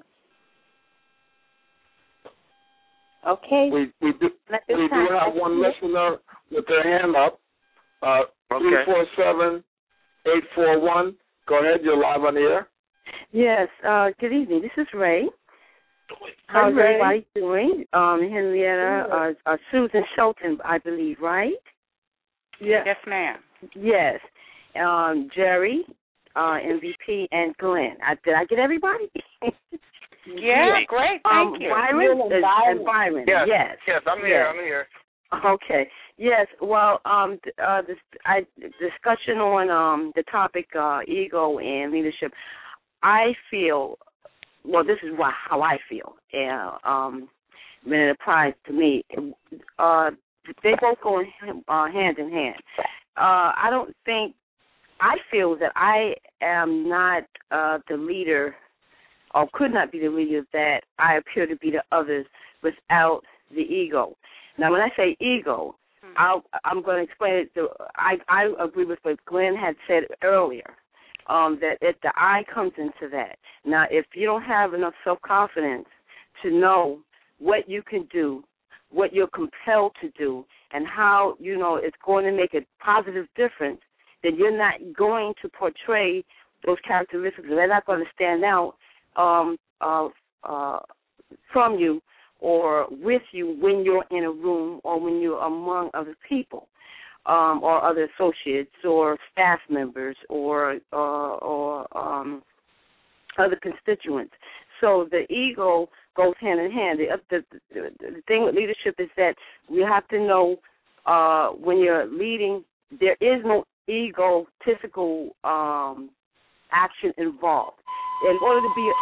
Okay. We we do, we do have one listener with their hand up. Uh, okay. three four seven, eight four one. Go ahead. You're live on the air. Yes. Uh, good evening. This is Ray. How's Hi, Ray. everybody doing? Um, Henrietta, uh, uh, Susan Shelton, I believe, right? Yes, yes ma'am. Yes. Um, Jerry, uh, M V P, and Glenn. I, did I get everybody? Yeah, great. Thank um, you. Byron and Byron. And Byron. Yes, yes. yes, I'm yes. here. I'm here. Okay. Yes. Well, um, uh, this I, discussion on um the topic uh, ego and leadership. I feel. Well, this is why, how I feel. And um, when it applies to me, uh, they both go in, uh, hand in hand. Uh, I don't think. I feel that I am not uh, the leader, or could not be the leader that I appear to be to others without the ego. Now, when I say ego, I'll, I'm going to explain it. To, I, I agree with what Glenn had said earlier, um, that it, the I comes into that. Now, if you don't have enough self-confidence to know what you can do, what you're compelled to do, and how, you know, it's going to make a positive difference, then you're not going to portray those characteristics. They're not going to stand out um, uh, uh, from you or with you when you're in a room or when you're among other people um, or other associates or staff members or uh, or um, other constituents. So the ego goes hand in hand. The, the, the, the thing with leadership is that we have to know uh, when you're leading, there is no egotistical um, action involved. In order to be,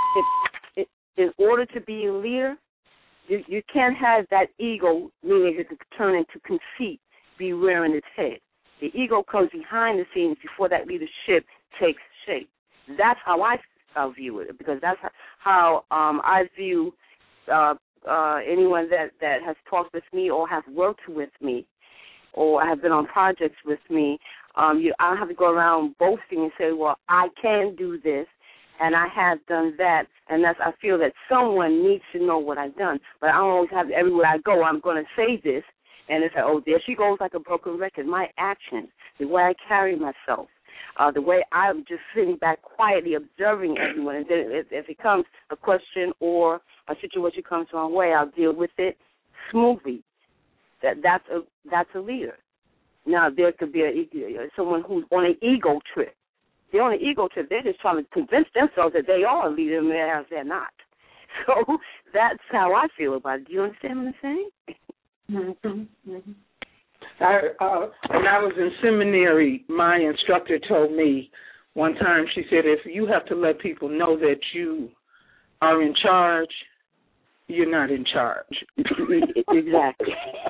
a, in, in order to be a leader, you, you can't have that ego, meaning it could turn into conceit, be rearing its head. The ego comes behind the scenes before that leadership takes shape. That's how I I view it, because that's how um, I view uh, uh, anyone that, that has talked with me or has worked with me or have been on projects with me. Um, you, I don't have to go around boasting and say, well, I can do this, and I have done that, and that's, I feel that someone needs to know what I've done. But I don't always have, everywhere I go, I'm going to say this, and it's like, oh, there she goes like a broken record. My actions, the way I carry myself, uh, the way I'm just sitting back quietly observing everyone, and then if, if it comes a question or a situation comes my way, I'll deal with it smoothly. That that's a that's a leader. Now there could be a, someone who's on an ego trip. They're on an ego trip. They're just trying to convince themselves that they are a leader, whereas they're not. So that's how I feel about it. Do you understand what I'm saying? Mm-hmm. Mm-hmm. I, uh, when I was in seminary, my instructor told me one time, she said, if you have to let people know that you are in charge, you're not in charge. Exactly.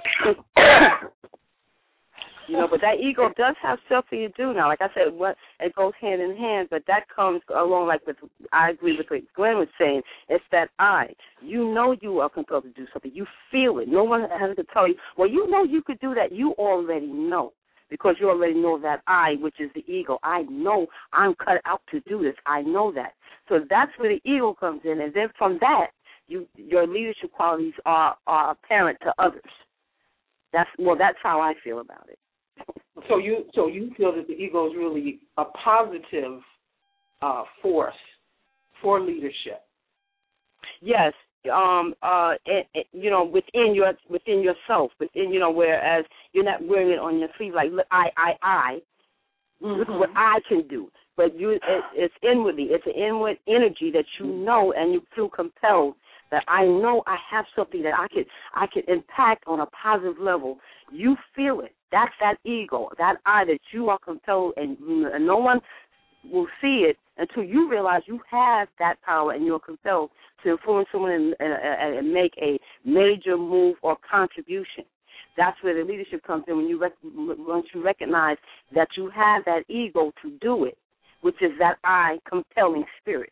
You know, but that ego does have something to do now. Like I said, what it goes hand in hand, but that comes along, like with, I agree with what Glenn was saying. It's that I. You know you are compelled to do something. You feel it. No one has to tell you, well, you know you could do that. You already know, because you already know that I, which is the ego. I know I'm cut out to do this. I know that. So that's where the ego comes in, and then from that, you your leadership qualities are, are apparent to others. That's well, that's how I feel about it. So you so you feel that the ego is really a positive uh, force for leadership? Yes. Um. Uh. It, it, you know, within your within yourself, within you know, whereas you're not wearing it on your sleeve like look, I I I. Mm-hmm. Look what I can do. But you, it, it's inwardly. It's an inward energy that you know, and you feel compelled that I know I have something that I could I could impact on a positive level. You feel it. That's that ego, that I that you are compelled, and, and no one will see it until you realize you have that power and you're compelled to influence someone and, and, and make a major move or contribution. That's where the leadership comes in, when you rec- once you recognize that you have that ego to do it, which is that I compelling spirit.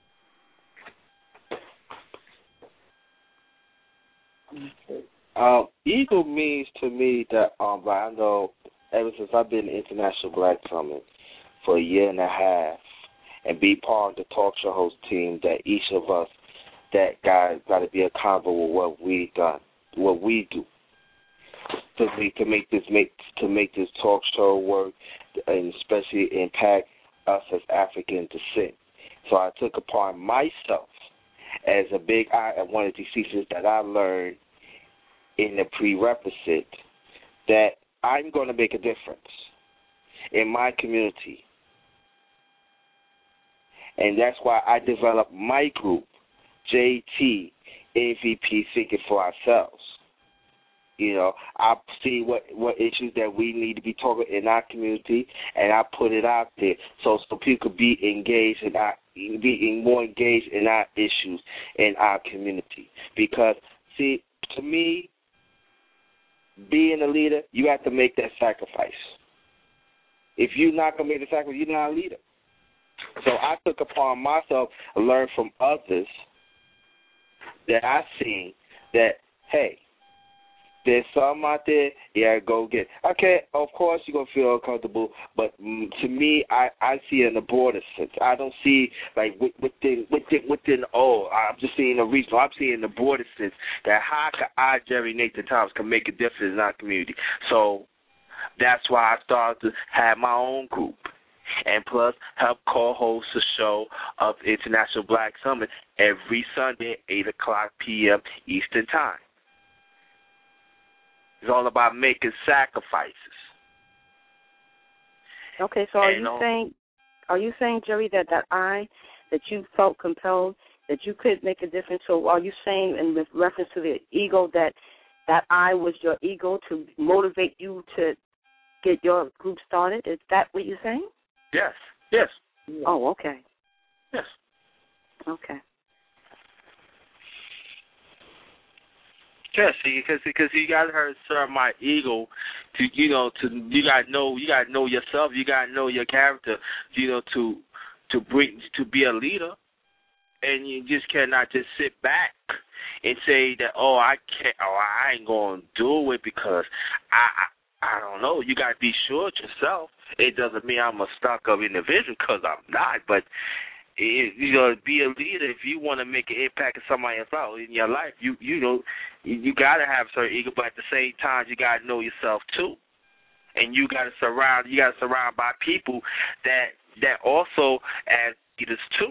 Um, ego means to me that um, I know ever since I've been in International Black Summit for a year and a half and be part of the talk show host team, that each of us that guy got to be accountable with what we got, what we do to make to make this make to make this talk show work, and especially impact us as African descent. So I took upon myself as a big eye at one of these teachers that I learned in the prerequisite that I'm going to make a difference in my community. And that's why I developed my group, J T, A V P, Thinking for Ourselves. You know, I see what, what issues that we need to be talking in our community, and I put it out there so, so people could be engaged in our, be more engaged in our issues in our community. Because, see, to me, being a leader, you have to make that sacrifice. If you're not going to make the sacrifice, you're not a leader. So I took upon myself to learn from others that I seen that, hey, there's some out there, yeah, go get it. Okay, of course you're going to feel uncomfortable, but mm, to me, I, I see it in the broader sense. I don't see, like, within, within, within oh, I'm just seeing a reason. I'm seeing the broader sense that how can I, Jerry Nathan Thomas, can make a difference in our community. So that's why I started to have my own group, and plus help co-host a show of International Black Summit every Sunday at eight o'clock p.m. Eastern Time. It's all about making sacrifices. Okay, so are and, you um, saying, are you saying, Jerry, that that I, that you felt compelled, that you could make a difference? So are you saying, in with reference to the ego, that that I was your ego to motivate you to get your group started? Is that what you're saying? Yes. Yes. Oh, okay. Yes. Okay. Yeah, see, because because you got to serve my ego to you know to you got to know you got to know yourself, you got to know your character, you know to to bring to be a leader, and you just cannot just sit back and say that, oh, I can't, oh, I ain't gonna do it because I, I, I don't know. You gotta be sure of yourself. It doesn't mean I'm a stuck-up individual because I'm not, but it, you know, be a leader. If you want to make an impact in somebody else out in your life, you you know, you, you gotta have certain ego, but at the same time, you gotta know yourself too, and you gotta surround, you gotta surround by people that that also as leaders too.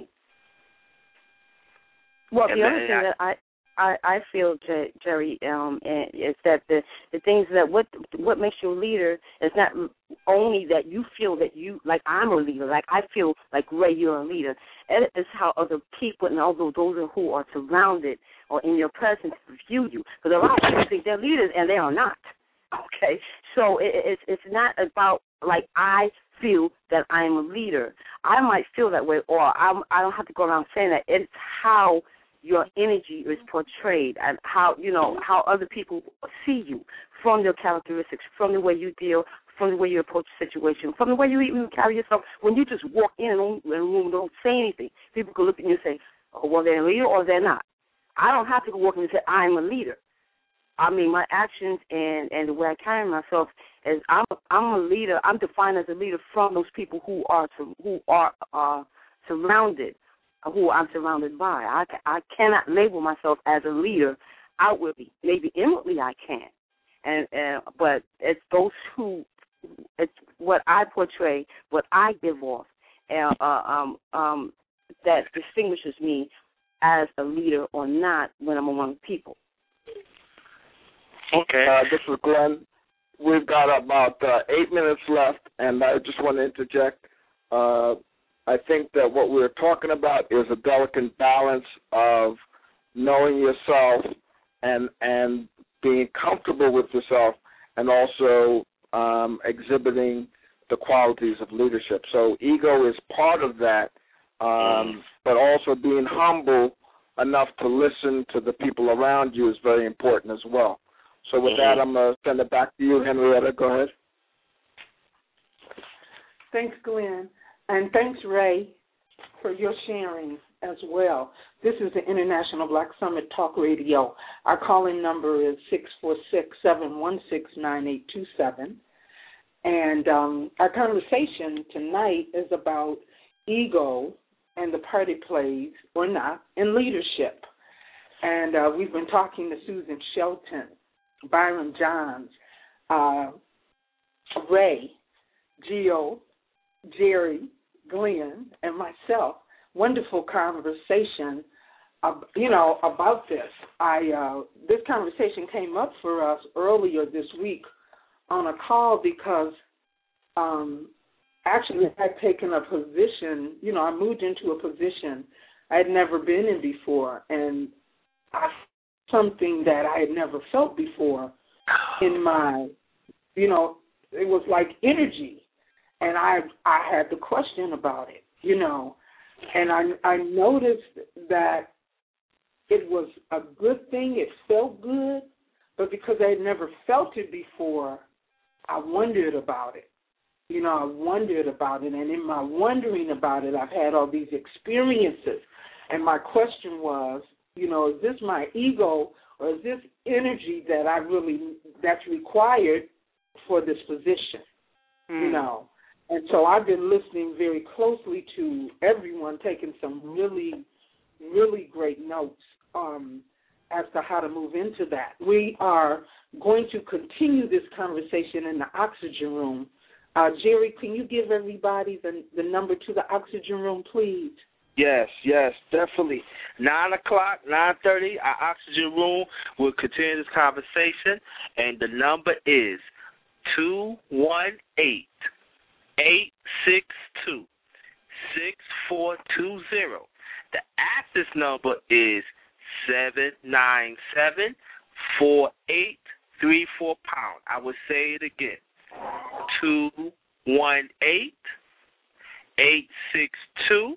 Well, and the other then, thing that I I, I feel, J- Jerry, um, and is that the the things that what what makes you a leader is not only that you feel that you like I'm a leader, like I feel like Ray, you're a leader. It is how other people and although those who are surrounded or in your presence view you, because a lot of people think they're leaders and they are not. Okay, so it, it's it's not about like I feel that I'm a leader. I might feel that way, or I'm, I don't have to go around saying that. It's how your energy is portrayed and how, you know, how other people see you from your characteristics, from the way you deal, from the way you approach the situation, from the way you even carry yourself. When you just walk in a room and don't say anything, people can look at you and say, oh, well, they're a leader or they're not. I don't have to go walk in and say, I'm a leader. I mean, my actions and, and the way I carry myself is I'm I'm a leader. I'm defined as a leader from those people who are who are uh, surrounded, who I'm surrounded by. I, I cannot label myself as a leader outwardly. Maybe inwardly I can, and, and but it's those who it's what I portray, what I give off, uh, uh, um, um, that distinguishes me as a leader or not when I'm among people. Okay. Uh, this is Glenn. We've got about uh, eight minutes left, and I just want to interject. Uh, I think that what we're talking about is a delicate balance of knowing yourself and and being comfortable with yourself, and also um, exhibiting the qualities of leadership. So ego is part of that, um, but also being humble enough to listen to the people around you is very important as well. So with that, I'm going to send it back to you, Henrietta. Go ahead. Thanks, Glenn. And thanks, Ray, for your sharing as well. This is the International Black Summit Talk Radio. Our calling number is six four six, seven one six, nine eight two seven. And um, our conversation tonight is about ego and the part it plays, or not, in leadership. And uh, we've been talking to Susan Shelton, Byron Johns, uh, Ray, Gio, Jerry, Glenn, and myself. Wonderful conversation, uh, you know, about this. I uh, this conversation came up for us earlier this week on a call because um, actually I had taken a position, you know, I moved into a position I had never been in before, and I something that I had never felt before in my, you know, it was like energy. And I I had the question about it, you know. And I I noticed that it was a good thing, it felt good, but because I had never felt it before, I wondered about it. You know, I wondered about it. And in my wondering about it, I've had all these experiences. And my question was, you know, is this my ego or is this energy that I really, that's required for this position, mm. you know? And so I've been listening very closely to everyone, taking some really, really great notes um, as to how to move into that. We are going to continue this conversation in the Oxygen Room. Uh, Jerry, can you give everybody the, the number to the Oxygen Room, please? Yes, yes, definitely. Nine o'clock, nine thirty, our Oxygen Room will continue this conversation, and the number is two one eight, eight six two, six four two zero. The access number is seven nine seven, four eight three four pound. I will say it again. Two one eight, eight six two.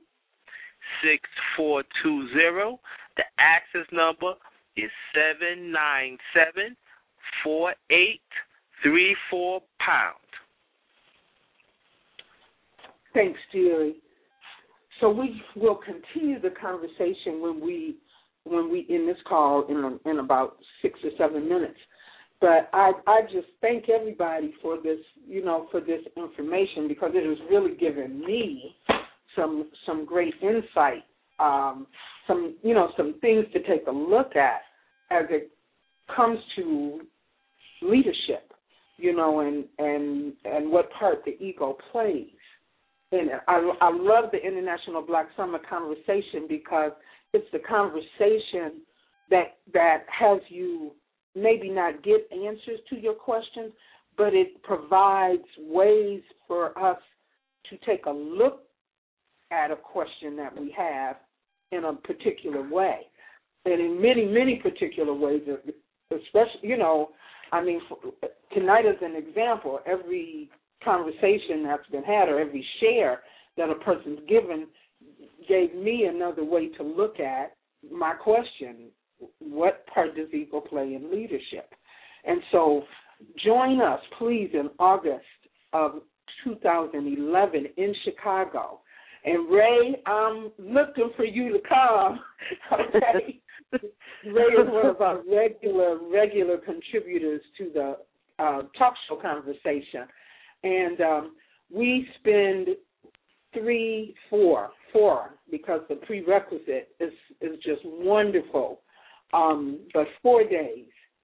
six four two zero. The access number is seven nine seven, four eight three four pound. Thanks, Jerry. so we will continue the conversation when we when we in this call in in about six or seven minutes. But I I just thank everybody for this, you know, for this information, because it has really given me some some great insight, um, some you know some things to take a look at as it comes to leadership, you know, and and and what part the ego plays. And I, I love the International Black Summer conversation, because it's the conversation that that has you maybe not get answers to your questions, but it provides ways for us to take a look at a question that we have in a particular way. And in many, many particular ways, especially, you know, I mean, tonight as an example, every conversation that's been had or every share that a person's given gave me another way to look at my question: what part does ego play in leadership? And so join us, please, in August of two thousand eleven in Chicago. And Ray, I'm looking for you to come. Okay. Ray is one of our regular, regular contributors to the uh, talk show conversation. And um, we spend three, four, four, because the prerequisite is, is just wonderful, um, but four days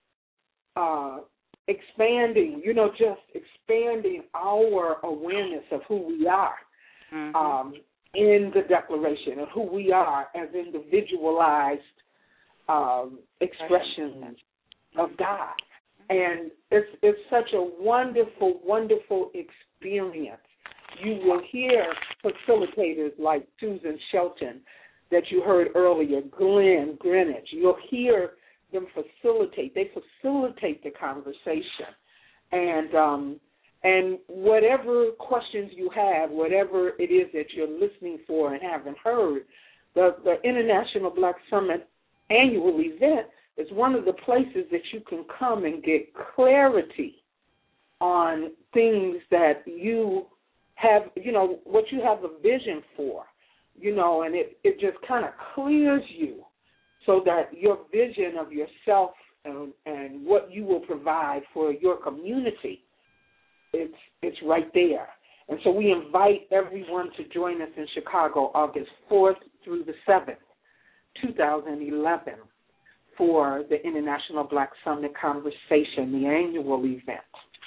uh, expanding, you know, just expanding our awareness of who we are. Mm-hmm. um, in the declaration of who we are as individualized um, expressions of God. And it's it's such a wonderful, wonderful experience. You will hear facilitators like Susan Shelton that you heard earlier, Glenn Greenwich. You'll hear them facilitate. They facilitate the conversation. And um, and whatever questions you have, whatever it is that you're listening for and haven't heard, the, the International Black Summit annual event is one of the places that you can come and get clarity on things that you have, you know, what you have a vision for, you know, and it, it just kind of clears you so that your vision of yourself and, and what you will provide for your community, it's it's right there. And so we invite everyone to join us in Chicago August fourth through the seventh, two thousand eleven, for the International Black Summit Conversation, the annual event.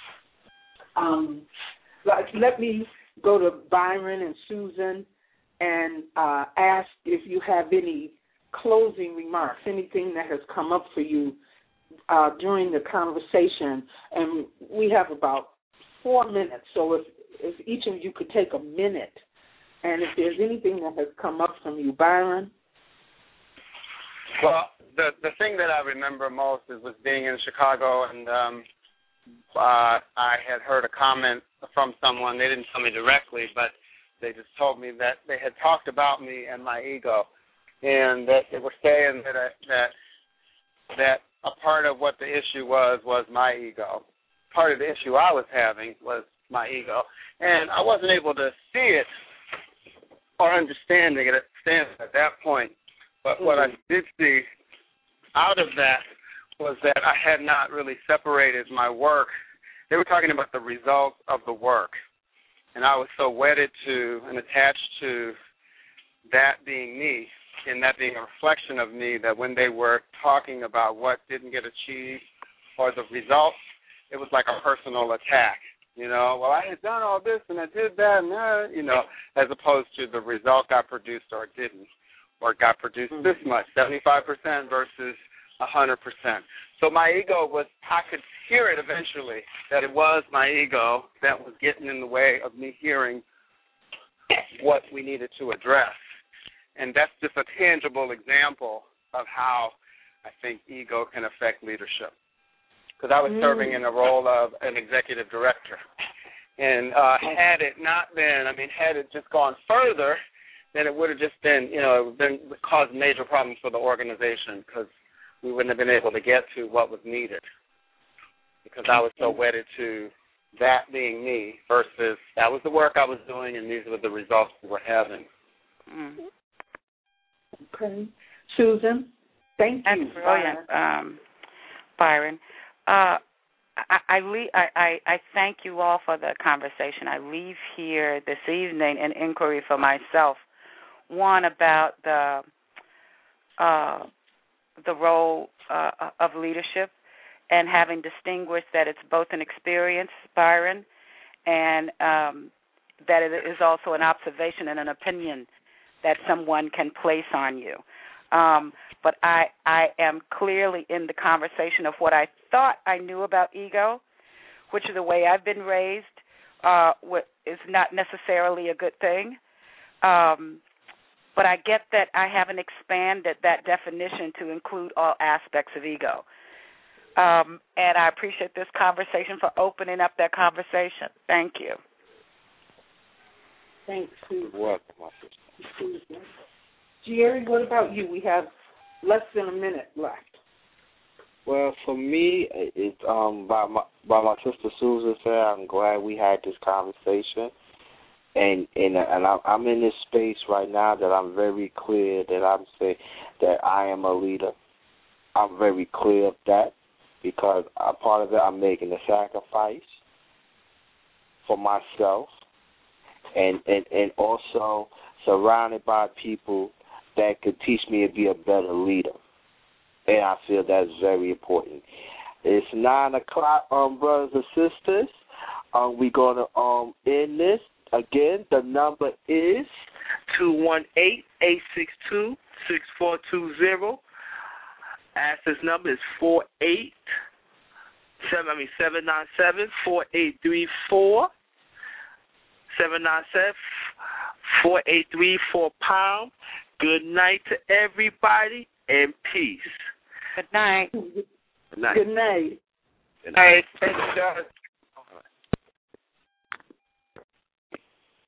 Um, let, let me go to Byron and Susan and uh, ask if you have any closing remarks, anything that has come up for you uh, during the conversation. And we have about four minutes, so if, if each of you could take a minute, and if there's anything that has come up from you, Byron. Well, the the thing that I remember most is was being in Chicago, and um, uh, I had heard a comment from someone. They didn't tell me directly, but they just told me that they had talked about me and my ego, and that they were saying that I, that that a part of what the issue was was my ego. Part of the issue I was having was my ego, and I wasn't able to see it or understanding it at that point. But what I did see out of that was that I had not really separated my work. They were talking about the results of the work, and I was so wedded to and attached to that being me and that being a reflection of me that when they were talking about what didn't get achieved or the results, it was like a personal attack. You know, well, I had done all this and I did that, and that, you know, as opposed to the result got produced or it didn't, or it got produced mm-hmm. this much, seventy-five percent versus one hundred percent. So my ego was, I could hear it eventually, that it was my ego that was getting in the way of me hearing what we needed to address. And that's just a tangible example of how I think ego can affect leadership. Because I was mm. serving in the role of an executive director. And uh, had it not been, I mean, had it just gone further, then it would have just been, you know, it would have been, caused major problems for the organization because we wouldn't have been able to get to what was needed. Because I was so wedded to that being me versus that was the work I was doing and these were the results we were having. Mm. Okay. Susan, thank That's you. brilliant, um, Byron. Uh, I, I, le- I, I, I thank you all for the conversation. I leave here this evening an inquiry for myself. One about the uh, the role uh, of leadership, and having distinguished that it's both an experience, Byron, and um, that it is also an observation and an opinion that someone can place on you. Um, but I, I am clearly in the conversation of what I thought I knew about ego, which is the way I've been raised, uh, is not necessarily a good thing. Um, but I get that I haven't expanded that definition to include all aspects of ego. Um, and I appreciate this conversation for opening up that conversation. Thank you. Thanks, Susan. You're welcome, my sister. Jerry, what about you? We have less than a minute left. Well, for me, it's um by my by my sister Susan said, I'm glad we had this conversation, and and and I'm, I'm in this space right now that I'm very clear that I'm saying that I am a leader. I'm very clear of that because a part of it I'm making a sacrifice for myself, and and and also surrounded by people that could teach me to be a better leader. And I feel that's very important. It's nine o'clock, um, brothers and sisters. Um, we're going to um, end this. Again, the number is two one eight, eight six two, six four two zero. Access number is four eight seven. I mean seven nine seven four eight three four seven nine seven four eight three four pound. Good night to everybody and peace. Good night. Good night. Good night. Good night. Thank you, guys.